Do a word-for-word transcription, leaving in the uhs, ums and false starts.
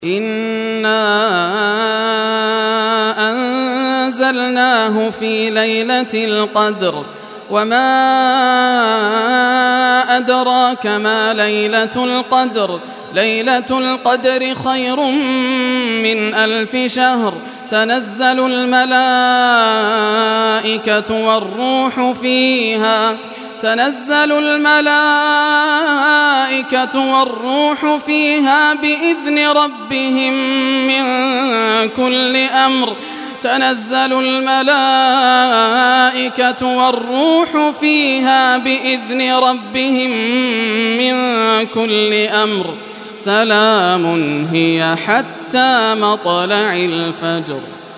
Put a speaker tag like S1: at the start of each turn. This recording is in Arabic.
S1: إنا أنزلناه في ليلة القدر وما أدراك ما ليلة القدر ليلة القدر خير من ألف شهر تنزل الملائكة والروح فيها تنزل الملائكة والروح فيها بإذن ربهم من كل أمر تنزل الملائكة والروح فيها بإذن ربهم من كل أمر سلام هي حتى مطلع الفجر.